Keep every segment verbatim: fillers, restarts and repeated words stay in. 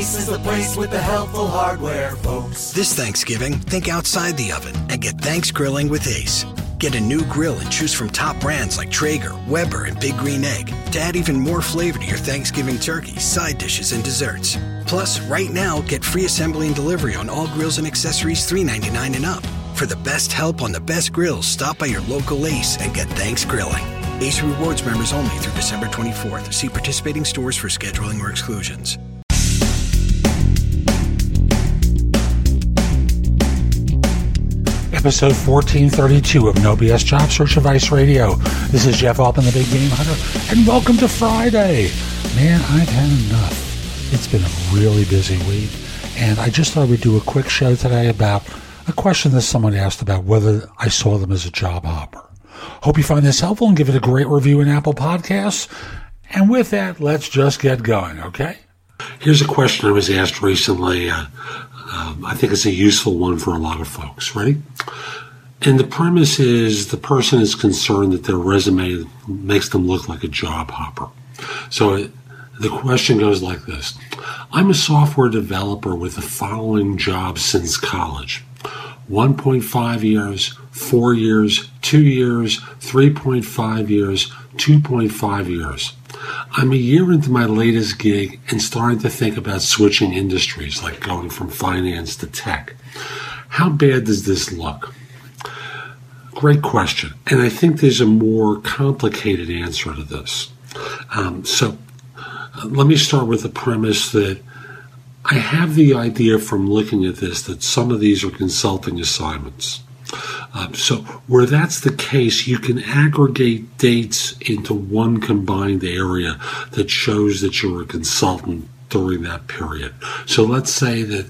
Ace is the place with the helpful hardware, folks. This Thanksgiving, think outside the oven and get Thanks Grilling with Ace. Get a new grill and choose from top brands like Traeger, Weber, and Big Green Egg to add even more flavor to your Thanksgiving turkey, side dishes, and desserts. Plus, right now, get free assembly and delivery on all grills and accessories three ninety-nine and up. For the best help on the best grills, stop by your local Ace and get Thanks Grilling. Ace Rewards members only through December twenty-fourth. See participating stores for scheduling or exclusions. Episode fourteen thirty-two of No B S Job Search Advice Radio. This is Jeff Altman, the Big Game Hunter, and welcome to Friday. Man, I've had enough. It's been a really busy week, and I just thought we'd do a quick show today about a question that someone asked about whether I saw them as a job hopper. Hope you find this helpful and give it a great review in Apple Podcasts. And with that, let's just get going, okay? Here's a question I was asked recently. Uh, um, I think it's a useful one for a lot of folks. Ready? And the premise is the person is concerned that their resume makes them look like a job hopper. So it, the question goes like this. I'm a software developer with the following jobs since college. one point five years, four years, two years, three point five years, two point five years. I'm a year into my latest gig and starting to think about switching industries, like going from finance to tech. How bad does this look? Great question. And I think there's a more complicated answer to this. Um, so uh, let me start with the premise that I have the idea from looking at this that some of these are consulting assignments. Um, so where that's the case, you can aggregate dates into one combined area that shows that you're a consultant during that period. So let's say that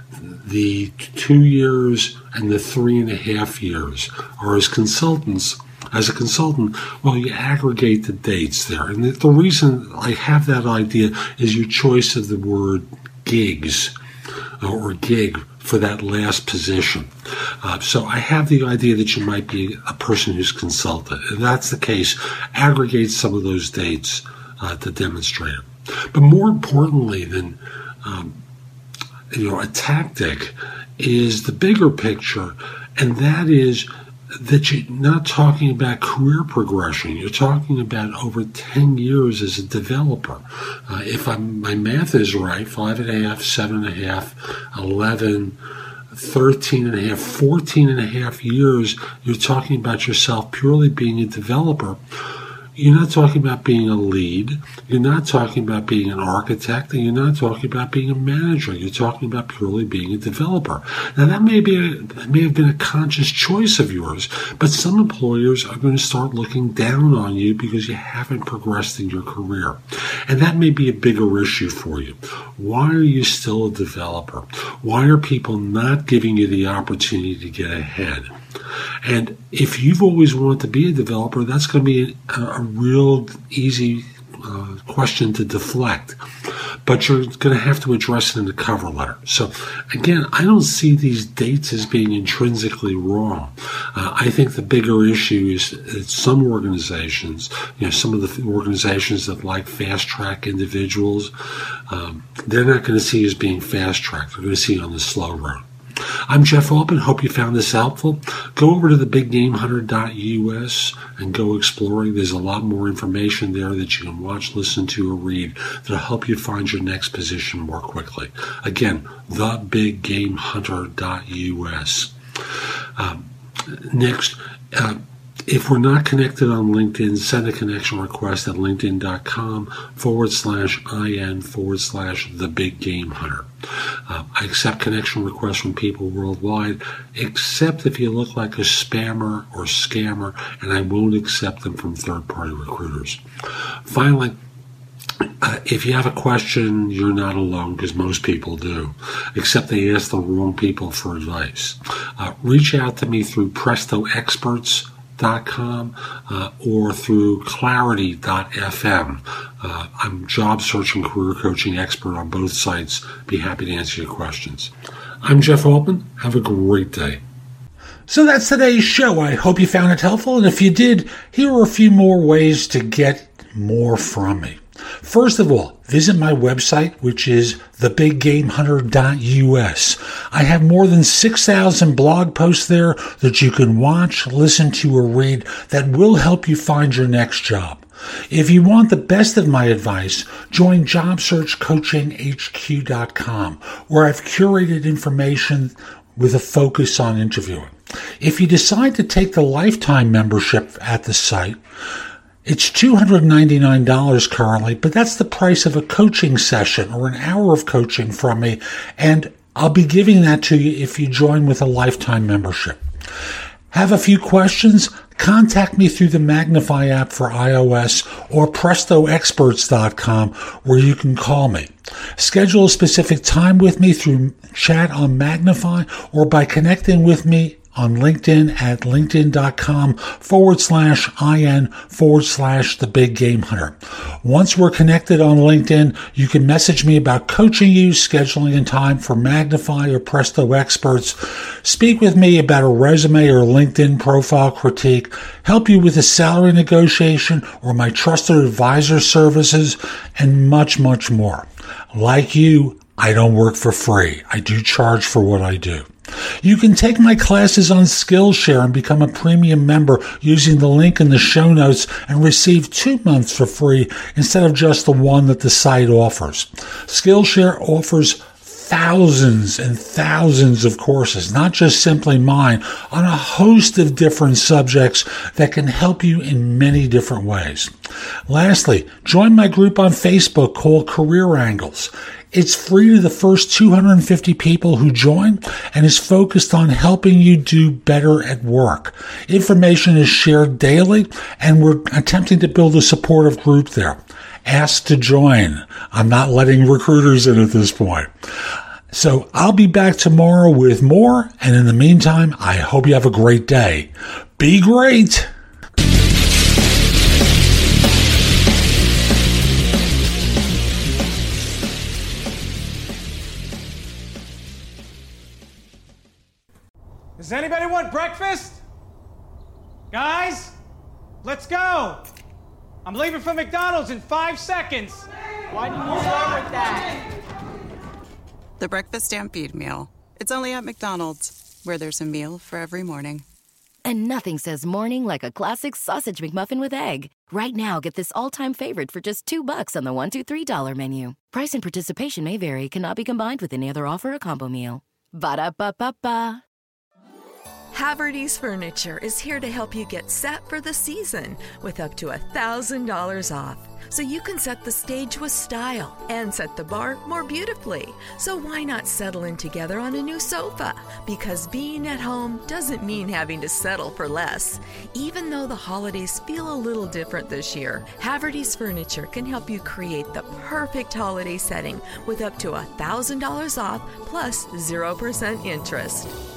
the two years and the three and a half years are as consultants. As a consultant, well, you aggregate the dates there. And the, the reason I have that idea is your choice of the word gigs or gig for that last position. Uh, so I have the idea that you might be a person who's consulted. If that's the case, aggregate some of those dates uh, to demonstrate it. But more importantly than um, you know, a tactic is the bigger picture, and that is that you're not talking about career progression. You're talking about over ten years as a developer. Uh, if I'm, my math is right, five and a half, seven and a half, eleven, thirteen and a half, fourteen and a half years, you're talking about yourself purely being a developer. You're not talking about being a lead. You're not talking about being an architect, and you're not talking about being a manager. You're talking about purely being a developer. Now, that may be a, that may have been a conscious choice of yours, but some employers are going to start looking down on you because you haven't progressed in your career. And that may be a bigger issue for you. Why are you still a developer? Why are people not giving you the opportunity to get ahead? And if you've always wanted to be a developer, that's going to be a, a real easy uh, question to deflect. But you're going to have to address it in the cover letter. So, again, I don't see these dates as being intrinsically wrong. Uh, I think the bigger issue is that some organizations, you know, some of the organizations that like fast-track individuals, um, they're not going to see as being fast-tracked. They're going to see it on the slow road. I'm Jeff Altman. Hope you found this helpful. Go over to the big game hunter dot U S and go exploring. There's a lot more information there that you can watch, listen to, or read that'll help you find your next position more quickly. Again, the big game hunter dot U S. Um, next, uh, if we're not connected on LinkedIn, send a connection request at linkedin.com forward slash IN forward slash the big game hunter. Uh, I accept connection requests from people worldwide, except if you look like a spammer or scammer, and I won't accept them from third-party recruiters. Finally, Uh, if you have a question, you're not alone, because most people do, except they ask the wrong people for advice. Uh, reach out to me through presto experts dot com uh, or through clarity dot f m. Uh, I'm job searching, career coaching expert on both sites. Be happy to answer your questions. I'm Jeff Altman. Have a great day. So that's today's show. I hope you found it helpful, and if you did, here are a few more ways to get more from me. First of all, visit my website, which is the big game hunter dot U S. I have more than six thousand blog posts there that you can watch, listen to, or read that will help you find your next job. If you want the best of my advice, join job search coaching H Q dot com, where I've curated information with a focus on interviewing. If you decide to take the lifetime membership at the site, it's two hundred ninety-nine dollars currently, but that's the price of a coaching session or an hour of coaching from me, and I'll be giving that to you if you join with a lifetime membership. Have a few questions? Contact me through the Magnify app for iOS or presto experts dot com, where you can call me. Schedule a specific time with me through chat on Magnify or by connecting with me on LinkedIn at linkedin.com forward slash IN forward slash the big game hunter. Once we're connected on LinkedIn, you can message me about coaching you, scheduling a time for Magnify or Presto Experts, speak with me about a resume or LinkedIn profile critique, help you with a salary negotiation or my trusted advisor services, and much, much more. Like you, I don't work for free. I do charge for what I do. You can take my classes on Skillshare and become a premium member using the link in the show notes and receive two months for free instead of just the one that the site offers. Skillshare offers thousands and thousands of courses, not just simply mine, on a host of different subjects that can help you in many different ways. Lastly, join my group on Facebook called Career Angles. It's free to the first two hundred fifty people who join and is focused on helping you do better at work. Information is shared daily, and we're attempting to build a supportive group there. Ask to join. I'm not letting recruiters in at this point. So I'll be back tomorrow with more, and in the meantime, I hope you have a great day. Be great! Does anybody want breakfast? Guys, let's go. I'm leaving for McDonald's in five seconds. Why didn't you start with that? The Breakfast Stampede Meal. It's only at McDonald's, where there's a meal for every morning. And nothing says morning like a classic sausage McMuffin with egg. Right now, get this all-time favorite for just two bucks on the one, two, three dollar menu. Price and participation may vary. Cannot be combined with any other offer or combo meal. Ba-da-ba-ba-ba. Haverty's Furniture is here to help you get set for the season with up to one thousand dollars off. So you can set the stage with style and set the bar more beautifully. So why not settle in together on a new sofa? Because being at home doesn't mean having to settle for less. Even though the holidays feel a little different this year, Haverty's Furniture can help you create the perfect holiday setting with up to one thousand dollars off plus zero percent interest.